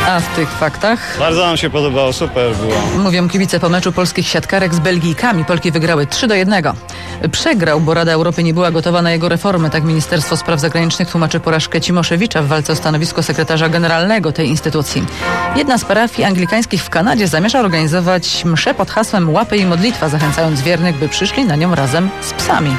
A w tych faktach? Bardzo nam się podobało, super było. Mówią kibice po meczu polskich siatkarek z Belgijkami. Polki wygrały 3-1. Przegrał, bo Rada Europy nie była gotowa na jego reformy. Tak Ministerstwo Spraw Zagranicznych tłumaczy porażkę Cimoszewicza w walce o stanowisko sekretarza generalnego tej instytucji. Jedna z parafii anglikańskich w Kanadzie zamierza organizować mszę pod hasłem Łapy i modlitwa, zachęcając wiernych, by przyszli na nią razem z psami.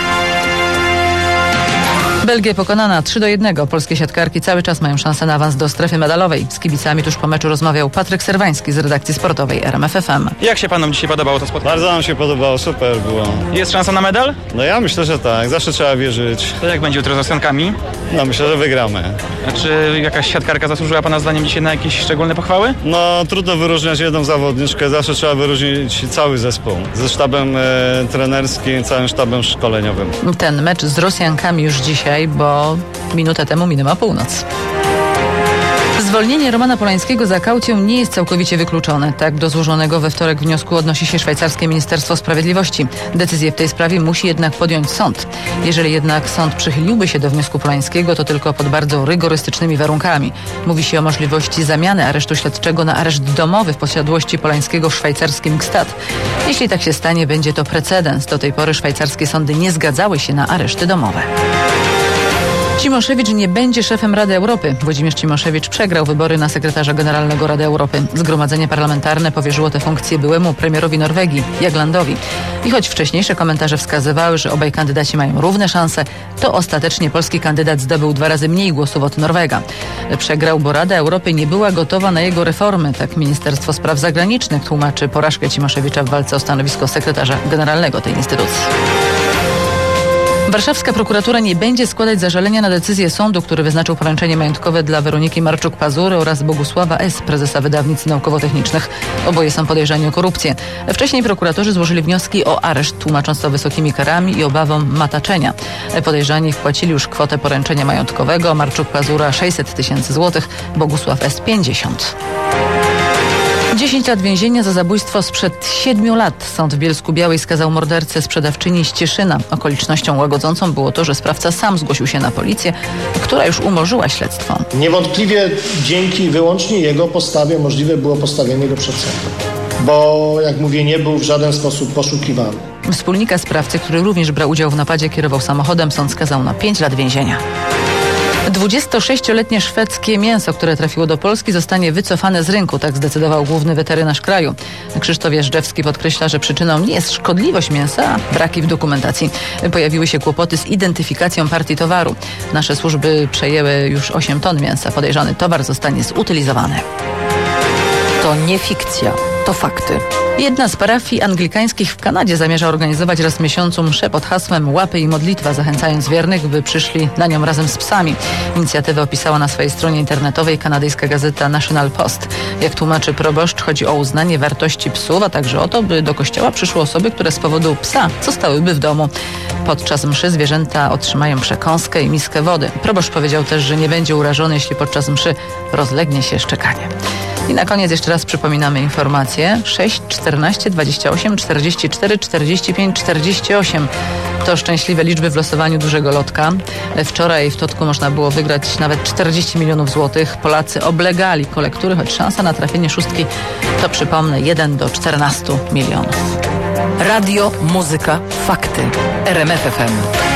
Belgia pokonana 3-1. Polskie siatkarki cały czas mają szansę na awans do strefy medalowej. Z kibicami tuż po meczu rozmawiał Patryk Serwański z redakcji sportowej RMF FM. Jak się panom dzisiaj podobało to spotkanie? Bardzo nam się podobało, super było. Jest szansa na medal? No ja myślę, że tak, zawsze trzeba wierzyć. To jak będzie jutro z Rosjankami? No myślę, że wygramy. A czy jakaś siatkarka zasłużyła pana zdaniem dzisiaj na jakieś szczególne pochwały? No trudno wyróżniać jedną zawodniczkę, zawsze trzeba wyróżnić cały zespół. Ze sztabem trenerskim, całym sztabem szkoleniowym. Ten mecz z Rosjankami już dzisiaj, bo minutę temu minęła północ. Zwolnienie Romana Polańskiego za kaucją nie jest całkowicie wykluczone. Tak do złożonego we wtorek wniosku odnosi się szwajcarskie Ministerstwo Sprawiedliwości. Decyzję w tej sprawie musi jednak podjąć sąd. Jeżeli jednak sąd przychyliłby się do wniosku Polańskiego, to tylko pod bardzo rygorystycznymi warunkami. Mówi się o możliwości zamiany aresztu śledczego na areszt domowy w posiadłości Polańskiego w szwajcarskim Gstaad. Jeśli tak się stanie, będzie to precedens. Do tej pory szwajcarskie sądy nie zgadzały się na areszty domowe. Cimoszewicz nie będzie szefem Rady Europy. Włodzimierz Cimoszewicz przegrał wybory na sekretarza generalnego Rady Europy. Zgromadzenie parlamentarne powierzyło tę funkcję byłemu premierowi Norwegii, Jaglandowi. I choć wcześniejsze komentarze wskazywały, że obaj kandydaci mają równe szanse, to ostatecznie polski kandydat zdobył 2 razy mniej głosów od Norwega. Przegrał, bo Rada Europy nie była gotowa na jego reformy. Tak Ministerstwo Spraw Zagranicznych tłumaczy porażkę Cimoszewicza w walce o stanowisko sekretarza generalnego tej instytucji. Warszawska prokuratura nie będzie składać zażalenia na decyzję sądu, który wyznaczył poręczenie majątkowe dla Weroniki Marczuk-Pazury oraz Bogusława S., prezesa wydawnictw naukowo-technicznych. Oboje są podejrzani o korupcję. Wcześniej prokuratorzy złożyli wnioski o areszt, tłumacząc to wysokimi karami i obawą mataczenia. Podejrzani wpłacili już kwotę poręczenia majątkowego. Marczuk-Pazura 600 000 złotych, Bogusław S. 50. 10 lat więzienia za zabójstwo sprzed 7 lat. Sąd w Bielsku-Białej skazał mordercę sprzedawczyni z Cieszyna. Okolicznością łagodzącą było to, że sprawca sam zgłosił się na policję, która już umorzyła śledztwo. Niewątpliwie dzięki wyłącznie jego postawie możliwe było postawienie go przed sądem. Bo, jak mówię, nie był w żaden sposób poszukiwany. Wspólnika sprawcy, który również brał udział w napadzie, kierował samochodem, sąd skazał na 5 lat więzienia. 26-letnie szwedzkie mięso, które trafiło do Polski, zostanie wycofane z rynku, tak zdecydował główny weterynarz kraju. Krzysztof Jeżdżewski podkreśla, że przyczyną nie jest szkodliwość mięsa, a braki w dokumentacji. Pojawiły się kłopoty z identyfikacją partii towaru. Nasze służby przejęły już 8 ton mięsa. Podejrzany towar zostanie zutylizowany. To nie fikcja, to fakty. Jedna z parafii anglikańskich w Kanadzie zamierza organizować raz w miesiącu mszę pod hasłem Łapy i modlitwa, zachęcając wiernych, by przyszli na nią razem z psami. Inicjatywę opisała na swojej stronie internetowej kanadyjska gazeta National Post. Jak tłumaczy proboszcz, chodzi o uznanie wartości psów, a także o to, by do kościoła przyszły osoby, które z powodu psa zostałyby w domu. Podczas mszy zwierzęta otrzymają przekąskę i miskę wody. Proboszcz powiedział też, że nie będzie urażony, jeśli podczas mszy rozlegnie się szczekanie. I na koniec jeszcze raz przypominamy informacje. 6, 14, 28, 44, 45, 48. To szczęśliwe liczby w losowaniu dużego lotka. Wczoraj w Totku można było wygrać nawet 40 milionów złotych. Polacy oblegali kolektury, choć szansa na trafienie szóstki to, przypomnę, 1 do 14 milionów. Radio, muzyka, fakty. RMF FM.